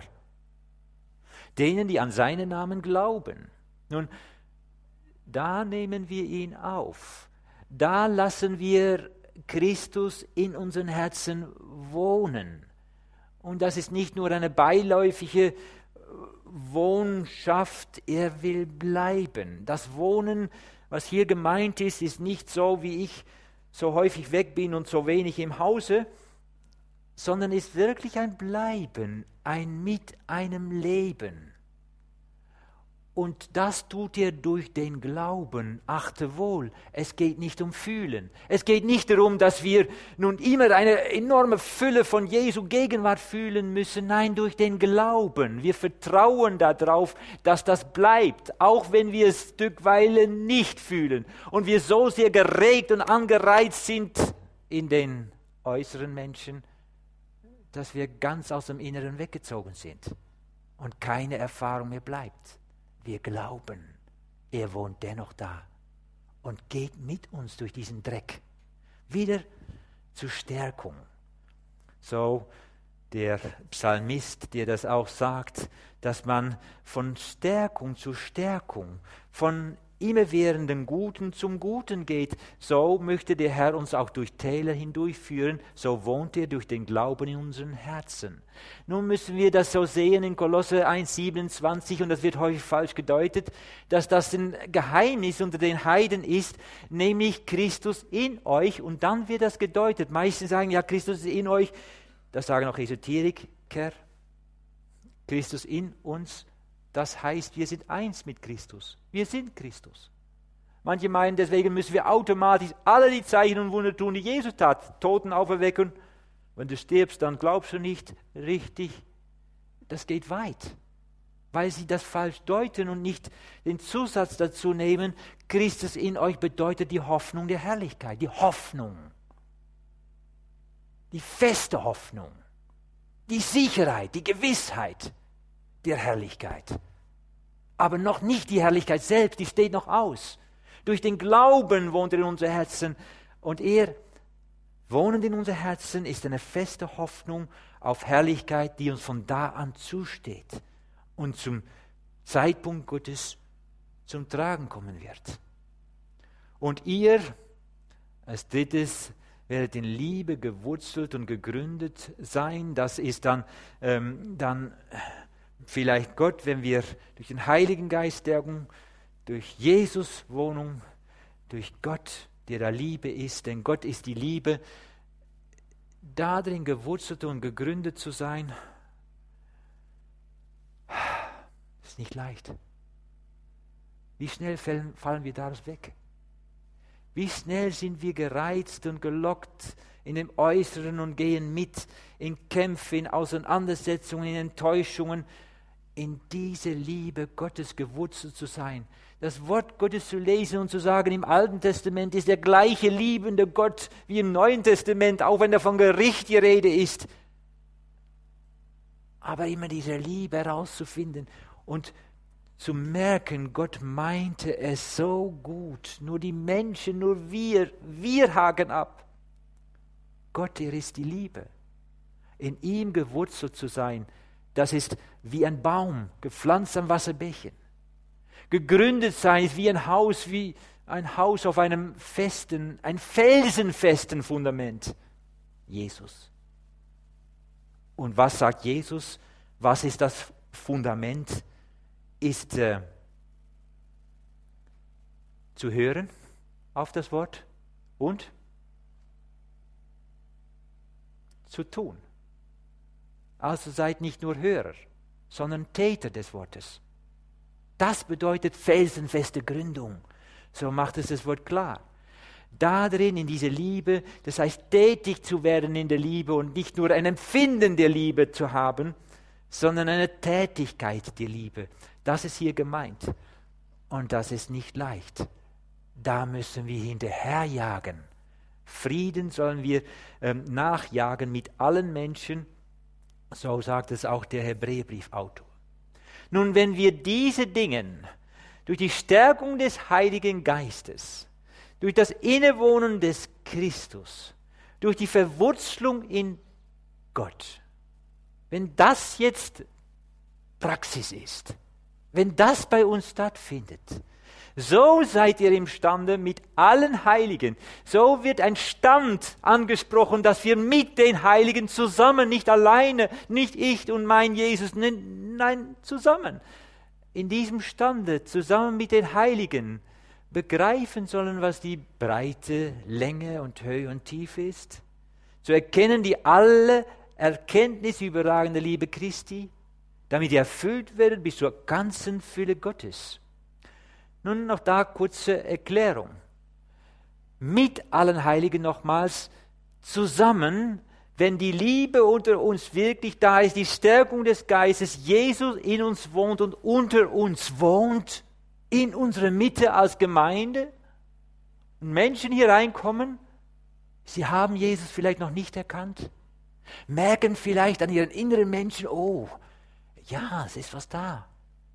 Denen, die an seinen Namen glauben. Nun, da nehmen wir ihn auf. Da lassen wir Christus in unseren Herzen wohnen. Und das ist nicht nur eine beiläufige Wohnschaft, er will bleiben. Das Wohnen, was hier gemeint ist, ist nicht so, wie ich so häufig weg bin und so wenig im Hause, sondern ist wirklich ein Bleiben, ein mit einem Leben. Und das tut er durch den Glauben. Achte wohl, es geht nicht um Fühlen. Es geht nicht darum, dass wir nun immer eine enorme Fülle von Jesu Gegenwart fühlen müssen. Nein, durch den Glauben. Wir vertrauen darauf, dass das bleibt, auch wenn wir es stückweise nicht fühlen. Und wir so sehr geregt und angereizt sind in den äußeren Menschen, dass wir ganz aus dem Inneren weggezogen sind und keine Erfahrung mehr bleibt. Wir glauben, er wohnt dennoch da und geht mit uns durch diesen Dreck. Wieder zur Stärkung. So der Psalmist, der das auch sagt, dass man von Stärkung zu Stärkung, von immerwährenden Guten zum Guten geht. So möchte der Herr uns auch durch Täler hindurchführen. So wohnt er durch den Glauben in unseren Herzen. Nun müssen wir das so sehen in Kolosser eins siebenundzwanzig, und das wird häufig falsch gedeutet, dass das ein Geheimnis unter den Heiden ist, nämlich Christus in euch. Und dann wird das gedeutet. Meisten sagen, ja, Christus ist in euch. Das sagen auch Esoteriker. Christus in uns. Das heißt, wir sind eins mit Christus. Wir sind Christus. Manche meinen, deswegen müssen wir automatisch alle die Zeichen und Wunder tun, die Jesus tat. Toten auferwecken. Wenn du stirbst, dann glaubst du nicht richtig. Das geht weit, weil sie das falsch deuten und nicht den Zusatz dazu nehmen. Christus in euch bedeutet die Hoffnung der Herrlichkeit. Die Hoffnung. Die feste Hoffnung. Die Sicherheit, die Gewissheit der Herrlichkeit. Aber noch nicht die Herrlichkeit selbst, die steht noch aus. Durch den Glauben wohnt er in unser Herzen. Und er, wohnend in unser Herzen, ist eine feste Hoffnung auf Herrlichkeit, die uns von da an zusteht und zum Zeitpunkt Gottes zum Tragen kommen wird. Und ihr, als drittes, werdet in Liebe gewurzelt und gegründet sein. Das ist dann, ähm, dann vielleicht Gott, wenn wir durch den Heiligen Geist Stärkung, durch Jesus Wohnung, durch Gott, der da Liebe ist, denn Gott ist die Liebe, darin gewurzelt und gegründet zu sein, ist nicht leicht. Wie schnell fallen, fallen wir daraus weg? Wie schnell sind wir gereizt und gelockt in dem Äußeren und gehen mit in Kämpfe, in Auseinandersetzungen, in Enttäuschungen, in diese Liebe Gottes gewurzelt zu sein. Das Wort Gottes zu lesen und zu sagen, im Alten Testament ist der gleiche liebende Gott wie im Neuen Testament, auch wenn da von Gericht die Rede ist. Aber immer diese Liebe herauszufinden und zu merken, Gott meinte es so gut. Nur die Menschen, nur wir, wir haken ab. Gott, er ist die Liebe. In ihm gewurzelt zu sein, das ist wie ein Baum, gepflanzt am Wasserbächen. Gegründet sein ist wie ein Haus, wie ein Haus auf einem festen, ein felsenfesten Fundament. Jesus. Und was sagt Jesus? Was ist das Fundament? Ist äh, zu hören auf das Wort und zu tun. Also seid nicht nur Hörer, sondern Täter des Wortes. Das bedeutet felsenfeste Gründung. So macht es das Wort klar. Darin, in dieser Liebe, das heißt tätig zu werden in der Liebe und nicht nur ein Empfinden der Liebe zu haben, sondern eine Tätigkeit der Liebe. Das ist hier gemeint. Und das ist nicht leicht. Da müssen wir hinterherjagen. Frieden sollen wir ähm, nachjagen mit allen Menschen. So sagt es auch der Hebräerbriefautor. Nun, wenn wir diese Dinge durch die Stärkung des Heiligen Geistes, durch das Innewohnen des Christus, durch die Verwurzelung in Gott, wenn das jetzt Praxis ist, wenn das bei uns stattfindet, so seid ihr imstande mit allen Heiligen. So wird ein Stand angesprochen, dass wir mit den Heiligen zusammen, nicht alleine, nicht ich und mein Jesus, nein, zusammen, in diesem Stande, zusammen mit den Heiligen, begreifen sollen, was die Breite, Länge und Höhe und Tiefe ist. Zu erkennen die alle Erkenntnis überragende Liebe Christi, damit ihr erfüllt werdet bis zur ganzen Fülle Gottes. Nun noch da kurze Erklärung. Mit allen Heiligen nochmals zusammen, wenn die Liebe unter uns wirklich da ist, die Stärkung des Geistes, Jesus in uns wohnt und unter uns wohnt, in unserer Mitte als Gemeinde, und Menschen hier reinkommen, sie haben Jesus vielleicht noch nicht erkannt, merken vielleicht an ihren inneren Menschen, oh, ja, es ist was da.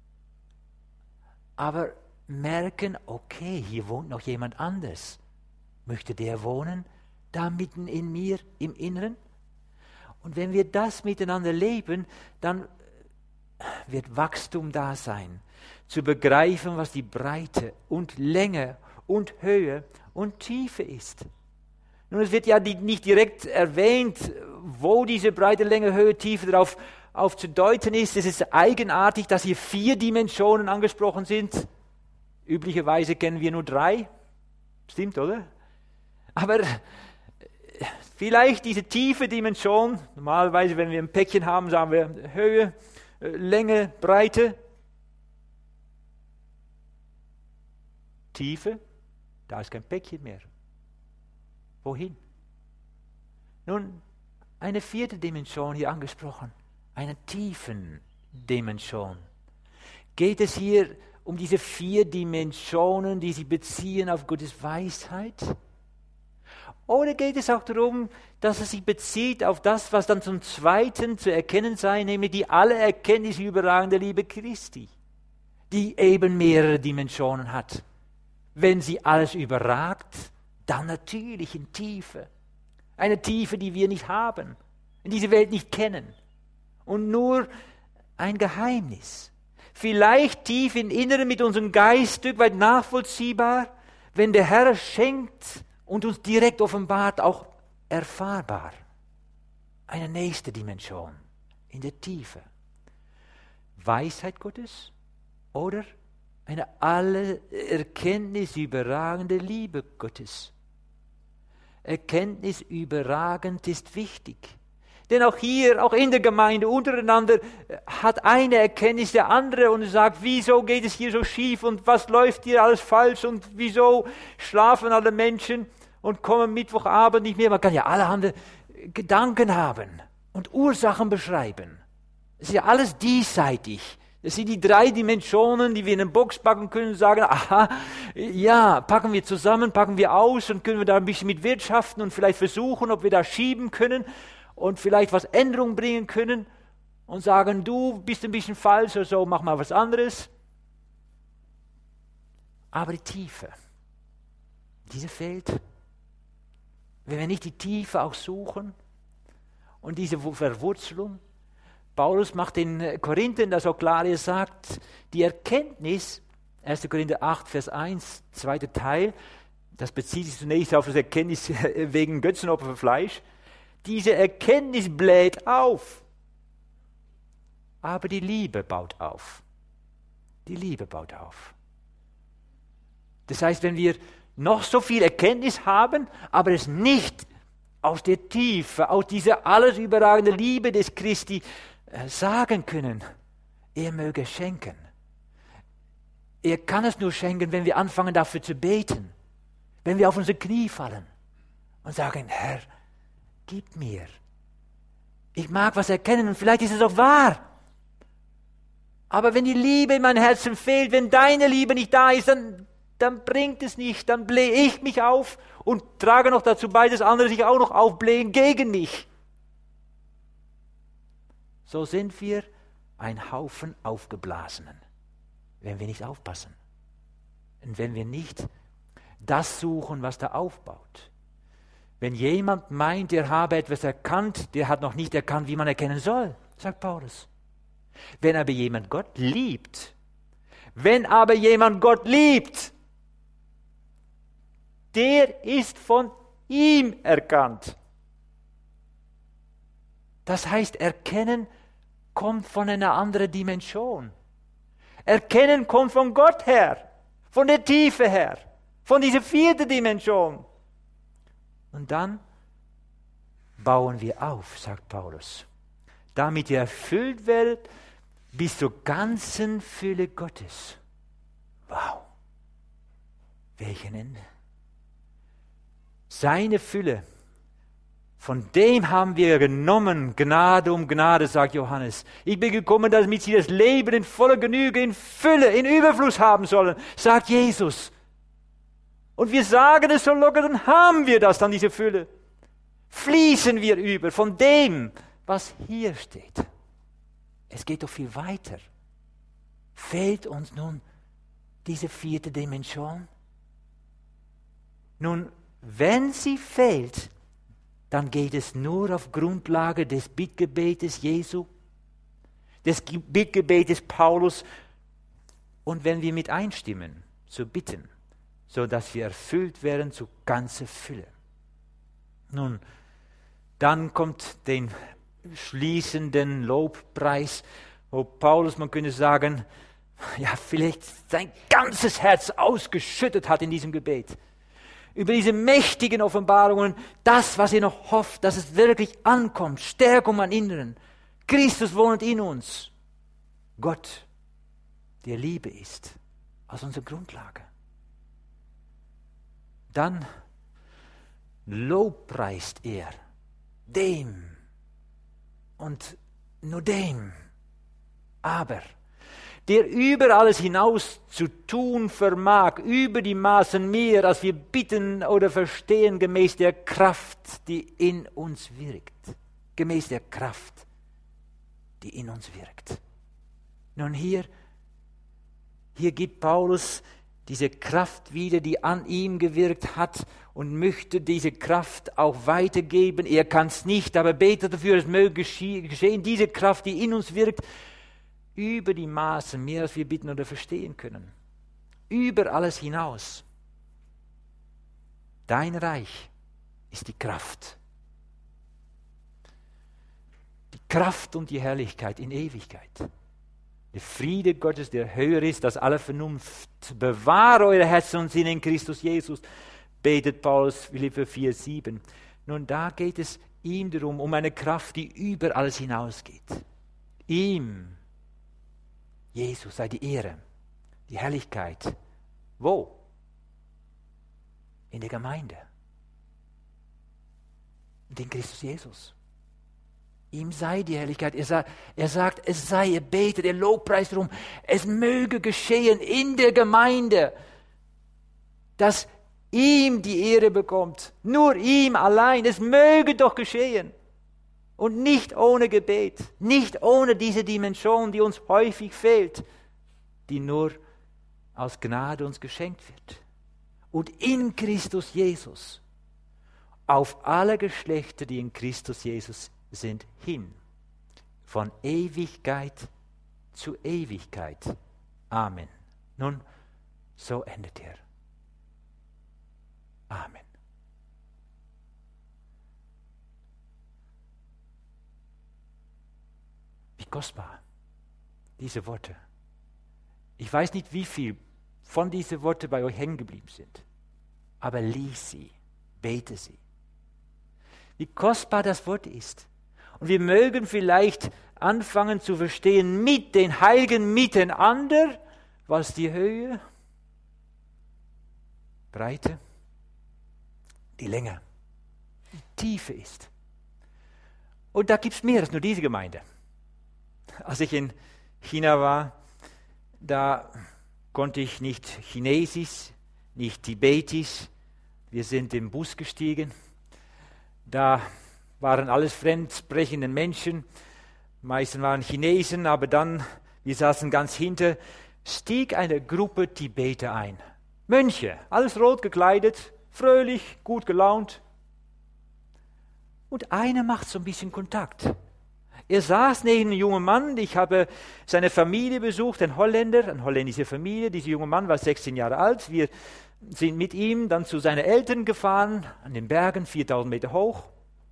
Aber merken, okay, hier wohnt noch jemand anders. Möchte der wohnen, da mitten in mir, im Inneren? Und wenn wir das miteinander leben, dann wird Wachstum da sein, zu begreifen, was die Breite und Länge und Höhe und Tiefe ist. Nun, es wird ja nicht direkt erwähnt, wo diese Breite, Länge, Höhe, Tiefe darauf auf zu deuten ist. Es ist eigenartig, dass hier vier Dimensionen angesprochen sind. Üblicherweise kennen wir nur drei. Stimmt, oder? Aber vielleicht diese tiefe Dimension, normalerweise, wenn wir ein Päckchen haben, sagen wir Höhe, Länge, Breite, Tiefe, da ist kein Päckchen mehr. Wohin? Nun, eine vierte Dimension hier angesprochen, eine tiefen Dimension. Geht es hier um diese vier Dimensionen, die sich beziehen auf Gottes Weisheit? Oder geht es auch darum, dass es sich bezieht auf das, was dann zum Zweiten zu erkennen sei, nämlich die alle Erkenntnis überragende Liebe Christi, die eben mehrere Dimensionen hat. Wenn sie alles überragt, dann natürlich in Tiefe. Eine Tiefe, die wir nicht haben, in dieser Welt nicht kennen. Und nur ein Geheimnis. Vielleicht tief im Inneren mit unserem Geist Stück weit nachvollziehbar, wenn der Herr schenkt und uns direkt offenbart, auch erfahrbar. Eine nächste Dimension in der Tiefe. Weisheit Gottes oder eine alle Erkenntnis überragende Liebe Gottes. Erkenntnis überragend ist wichtig. Denn auch hier, auch in der Gemeinde untereinander, hat eine Erkenntnis der andere und sagt, wieso geht es hier so schief und was läuft hier alles falsch und wieso schlafen alle Menschen und kommen Mittwochabend nicht mehr. Man kann ja allerhand Gedanken haben und Ursachen beschreiben. Es ist ja alles diesseitig. Das sind die drei Dimensionen, die wir in eine Box packen können und sagen, aha, ja, packen wir zusammen, packen wir aus und können wir da ein bisschen mit wirtschaften und vielleicht versuchen, ob wir da schieben können und vielleicht was Änderung bringen können und sagen, du bist ein bisschen falsch oder so, mach mal was anderes. Aber die Tiefe, diese fehlt. Wenn wir nicht die Tiefe auch suchen und diese Verwurzelung, Paulus macht den Korinthern das auch klar, er sagt, die Erkenntnis, erster Korinther acht, Vers eins, zweiter Teil, das bezieht sich zunächst auf das Erkenntnis wegen Götzenopfer für Fleisch, diese Erkenntnis bläht auf, aber die Liebe baut auf. Die Liebe baut auf. Das heißt, wenn wir noch so viel Erkenntnis haben, aber es nicht aus der Tiefe, aus dieser alles überragenden Liebe des Christi sagen können, er möge schenken. Er kann es nur schenken, wenn wir anfangen dafür zu beten, wenn wir auf unsere Knie fallen und sagen, Herr, gib mir. Ich mag was erkennen und vielleicht ist es auch wahr. Aber wenn die Liebe in meinem Herzen fehlt, wenn deine Liebe nicht da ist, dann, dann bringt es nicht. Dann blähe ich mich auf und trage noch dazu bei, dass andere sich auch noch aufblähen gegen mich. So sind wir ein Haufen Aufgeblasenen, wenn wir nicht aufpassen. Und wenn wir nicht das suchen, was da aufbaut. Wenn jemand meint, er habe etwas erkannt, der hat noch nicht erkannt, wie man erkennen soll, sagt Paulus. Wenn aber jemand Gott liebt, wenn aber jemand Gott liebt, der ist von ihm erkannt. Das heißt, erkennen kommt von einer anderen Dimension. Erkennen kommt von Gott her, von der Tiefe her, von dieser vierten Dimension. Und dann bauen wir auf, sagt Paulus, damit ihr erfüllt werdet bis zur ganzen Fülle Gottes. Wow, welchen Ende. Seine Fülle, von dem haben wir genommen, Gnade um Gnade, sagt Johannes. Ich bin gekommen, damit sie das Leben in voller Genüge, in Fülle, in Überfluss haben sollen, sagt Jesus. Und wir sagen es so locker, dann haben wir das, dann diese Fülle. Fließen wir über von dem, was hier steht. Es geht doch viel weiter. Fehlt uns nun diese vierte Dimension? Nun, wenn sie fehlt, dann geht es nur auf Grundlage des Bittgebetes Jesu, des Bittgebetes Paulus. Und wenn wir mit einstimmen, zu bitten, so dass wir erfüllt werden zu ganzer Fülle. Nun, dann kommt den schließenden Lobpreis, wo Paulus, man könnte sagen, ja, vielleicht sein ganzes Herz ausgeschüttet hat in diesem Gebet. Über diese mächtigen Offenbarungen, das, was ihr noch hofft, dass es wirklich ankommt, Stärkung am Inneren. Christus wohnt in uns. Gott, der Liebe ist, als unsere Grundlage. Dann lobpreist er dem und nur dem, aber der über alles hinaus zu tun vermag, über die Maßen mehr, als wir bitten oder verstehen, gemäß der Kraft, die in uns wirkt. Gemäß der Kraft, die in uns wirkt. Nun hier, hier gibt Paulus diese Kraft wieder, die an ihm gewirkt hat und möchte diese Kraft auch weitergeben. Er kann es nicht, aber betet dafür, es möge geschehen. Diese Kraft, die in uns wirkt, über die Maßen, mehr als wir bitten oder verstehen können. Über alles hinaus. Dein Reich ist die Kraft. Die Kraft und die Herrlichkeit in Ewigkeit. Der Friede Gottes, der höher ist als alle Vernunft, bewahre eure Herzen und Sinne in Christus Jesus, betet Paulus, Philipper vier, sieben. Nun, da geht es ihm darum, um eine Kraft, die über alles hinausgeht. Ihm, Jesus, sei die Ehre, die Herrlichkeit. Wo? In der Gemeinde. Und in Christus Jesus. Ihm sei die Herrlichkeit. Er sagt, er sagt, es sei, er betet, er lobpreist darum, es möge geschehen in der Gemeinde, dass ihm die Ehre bekommt. Nur ihm allein. Es möge doch geschehen. Und nicht ohne Gebet, nicht ohne diese Dimension, die uns häufig fehlt, die nur aus Gnade uns geschenkt wird. Und in Christus Jesus, auf alle Geschlechter, die in Christus Jesus sind, hin, von Ewigkeit zu Ewigkeit. Amen. Nun, so endet er. Amen. Wie kostbar, diese Worte. Ich weiß nicht, wie viel von diesen Worten bei euch hängen geblieben sind, aber lies sie, bete sie. Wie kostbar das Wort ist. Und wir mögen vielleicht anfangen zu verstehen mit den Heiligen miteinander, was die Höhe, Breite, die Länge, die Tiefe ist. Und da gibt es mehr als nur diese Gemeinde. Als ich in China war, da konnte ich nicht Chinesisch, nicht Tibetisch. Wir sind im Bus gestiegen. Da waren alles fremdsprechende Menschen. Meistens waren Chinesen, aber dann, wir saßen ganz hinter, stieg eine Gruppe Tibeter ein. Mönche, alles rot gekleidet, fröhlich, gut gelaunt. Und einer macht so ein bisschen Kontakt. Er saß neben einem jungen Mann, ich habe seine Familie besucht, ein Holländer, eine holländische Familie. Dieser junge Mann war sechzehn Jahre alt. Wir sind mit ihm dann zu seinen Eltern gefahren, an den Bergen, viertausend Meter hoch.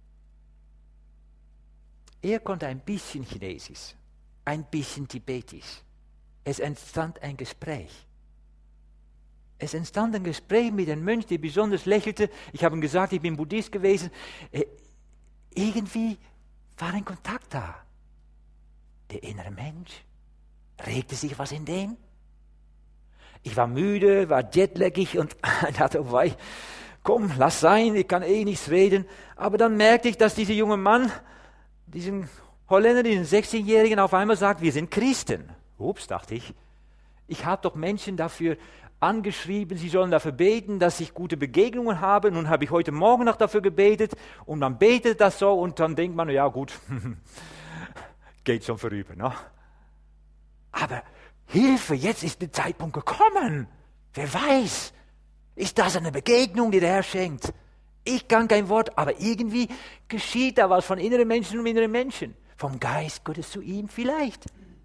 Er konnte ein bisschen Chinesisch, ein bisschen Tibetisch. Es entstand ein Gespräch. Es entstand ein Gespräch mit einem Mönch, der besonders lächelte. Ich habe ihm gesagt, ich bin Buddhist gewesen. Äh, irgendwie war ein Kontakt da. Der innere Mensch, regte sich was in dem? Ich war müde, war jetlaggig und dachte, oh wei, komm, lass sein, ich kann eh nichts reden. Aber dann merkte ich, dass dieser junge Mann, diesen Holländer, diesen sechzehnjährigen, auf einmal sagt, wir sind Christen. Ups, dachte ich. Ich habe doch Menschen dafür angeschrieben, sie sollen dafür beten, dass ich gute Begegnungen habe. Nun habe ich heute Morgen noch dafür gebetet und man betet das so und dann denkt man, ja gut, geht schon vorüber. Ne? Aber Hilfe, jetzt ist der Zeitpunkt gekommen. Wer weiß, ist das eine Begegnung, die der Herr schenkt? Ich kann kein Wort, aber irgendwie geschieht da was von inneren Menschen und inneren Menschen. Vom Geist Gottes zu ihm vielleicht.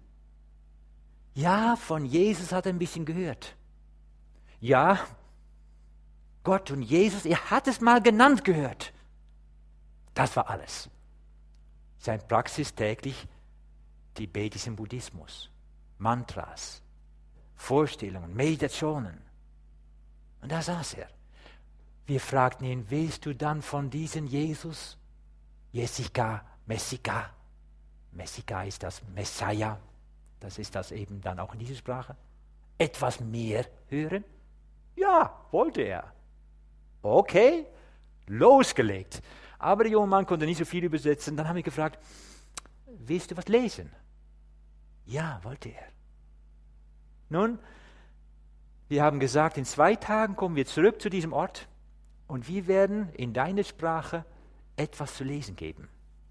Ja, von Jesus hat er ein bisschen gehört. Ja, Gott und Jesus, er hat es mal genannt gehört. Das war alles. Seine Praxis täglich tibetischen Buddhismus, Mantras, Vorstellungen, Meditationen. Und da saß er. Wir fragten ihn, willst du dann von diesem Jesus, Jessica, Messica, Messica ist das Messiah, das ist das eben dann auch in dieser Sprache, etwas mehr hören? Ja, wollte er. Okay, losgelegt. Aber der junge Mann konnte nicht so viel übersetzen. Dann haben wir gefragt, willst du was lesen? Ja, wollte er. Nun, wir haben gesagt, in zwei Tagen kommen wir zurück zu diesem Ort und wir werden in deiner Sprache etwas zu lesen geben.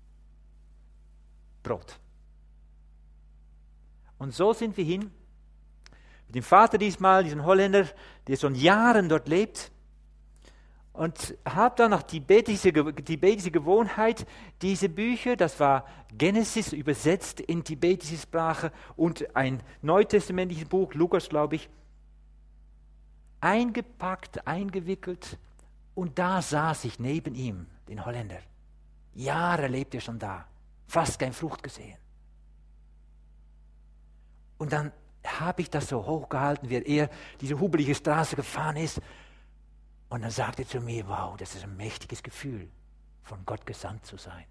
Brot. Und so sind wir hin, mit dem Vater diesmal, diesen Holländer, der schon Jahren dort lebt, und habe dann nach tibetischer, tibetischer Gewohnheit diese Bücher, das war Genesis übersetzt in tibetische Sprache und ein neutestamentliches Buch, Lukas glaube ich, eingepackt, eingewickelt und da saß ich neben ihm, den Holländer. Jahre lebt er schon da, fast keine Frucht gesehen. Und dann habe ich das so hochgehalten, wie er diese hubelige Straße gefahren ist. Und dann sagte er zu mir, wow, das ist ein mächtiges Gefühl, von Gott gesandt zu sein.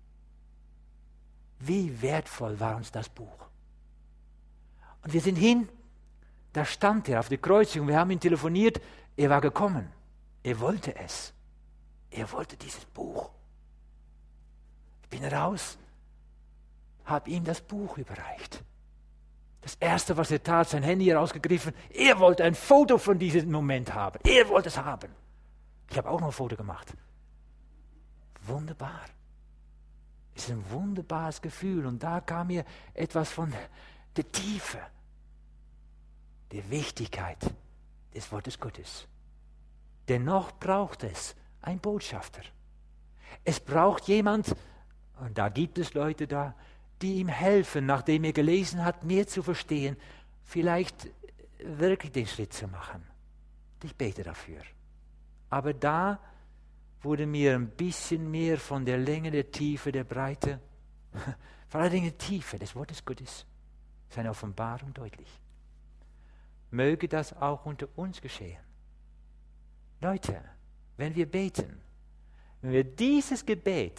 Wie wertvoll war uns das Buch. Und wir sind hin, da stand er auf der Kreuzigung, wir haben ihn telefoniert, er war gekommen, er wollte es. Er wollte dieses Buch. Ich bin raus, habe ihm das Buch überreicht. Das Erste, was er tat, sein Handy herausgegriffen, er wollte ein Foto von diesem Moment haben. Er wollte es haben. Ich habe auch noch ein Foto gemacht. Wunderbar. Es ist ein wunderbares Gefühl. Und da kam mir etwas von der Tiefe, der Wichtigkeit des Wortes Gottes. Dennoch braucht es einen Botschafter. Es braucht jemand, und da gibt es Leute da, die ihm helfen, nachdem er gelesen hat, mehr zu verstehen, vielleicht wirklich den Schritt zu machen. Ich bete dafür. Aber da wurde mir ein bisschen mehr von der Länge, der Tiefe, der Breite, vor allen Dingen die Tiefe des Wortes Gottes, seine Offenbarung deutlich. Möge das auch unter uns geschehen. Leute, wenn wir beten, wenn wir dieses Gebet,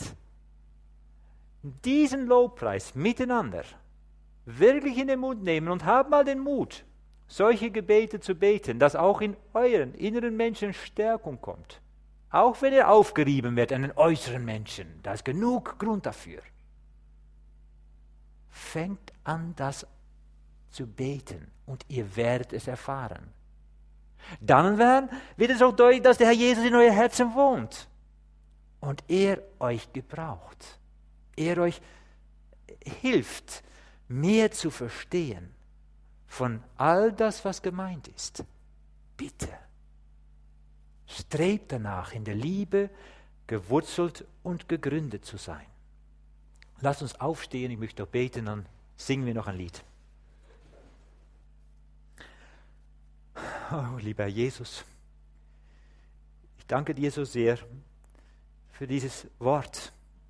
diesen Lobpreis miteinander wirklich in den Mund nehmen und habt mal den Mut, solche Gebete zu beten, dass auch in euren inneren Menschen Stärkung kommt. Auch wenn er aufgerieben wird an den äußeren Menschen, da ist genug Grund dafür. Fängt an, das zu beten und ihr werdet es erfahren. Dann wird es auch deutlich, dass der Herr Jesus in euer Herzen wohnt und er euch gebraucht. Er euch hilft, mehr zu verstehen von all das, was gemeint ist. Bitte, strebt danach, in der Liebe gewurzelt und gegründet zu sein. Lasst uns aufstehen, ich möchte auch beten, dann singen wir noch ein Lied. Oh, lieber Jesus, ich danke dir so sehr für dieses Wort.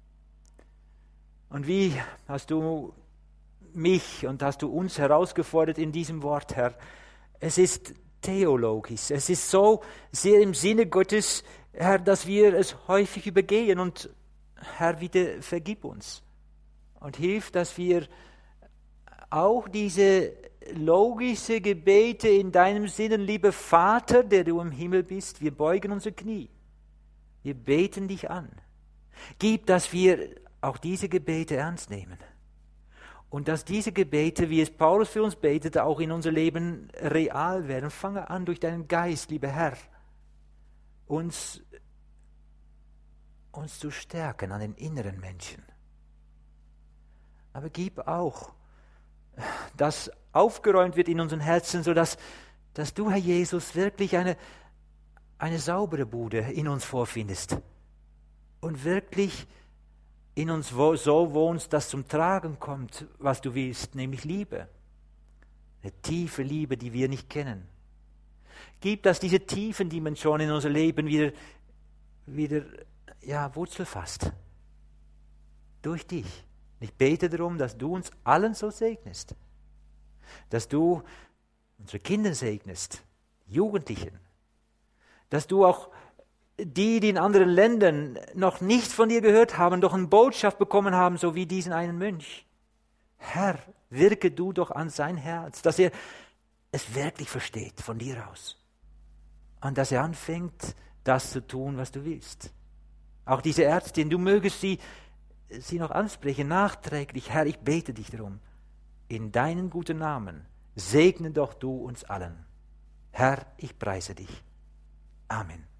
Und wie hast du mich und hast du uns herausgefordert in diesem Wort, Herr? Es ist theologisch, es ist so sehr im Sinne Gottes, Herr, dass wir es häufig übergehen. Und Herr, bitte vergib uns und hilf, dass wir auch diese logische Gebete in deinem Sinne, lieber Vater, der du im Himmel bist, wir beugen unsere Knie, wir beten dich an. Gib, dass wir auch diese Gebete ernst nehmen. Und dass diese Gebete, wie es Paulus für uns betete, auch in unser Leben real werden. Fange an durch deinen Geist, lieber Herr, uns, uns zu stärken an den inneren Menschen. Aber gib auch, dass aufgeräumt wird in unseren Herzen, sodass dass du, Herr Jesus, wirklich eine, eine saubere Bude in uns vorfindest und wirklich in uns so wohnst, dass zum Tragen kommt, was du willst, nämlich Liebe. Eine tiefe Liebe, die wir nicht kennen. Gib, dass diese tiefen Dimensionen in unser Leben wieder, wieder ja, Wurzel fasst. Durch dich. Ich bete darum, dass du uns allen so segnest. Dass du unsere Kinder segnest, Jugendlichen. Dass du auch die, die in anderen Ländern noch nichts von dir gehört haben, doch eine Botschaft bekommen haben, so wie diesen einen Mönch. Herr, wirke du doch an sein Herz, dass er es wirklich versteht von dir aus. Und dass er anfängt, das zu tun, was du willst. Auch diese Ärztin, du mögest sie, sie noch ansprechen, nachträglich. Herr, ich bete dich darum. In deinen guten Namen segne doch du uns allen. Herr, ich preise dich. Amen.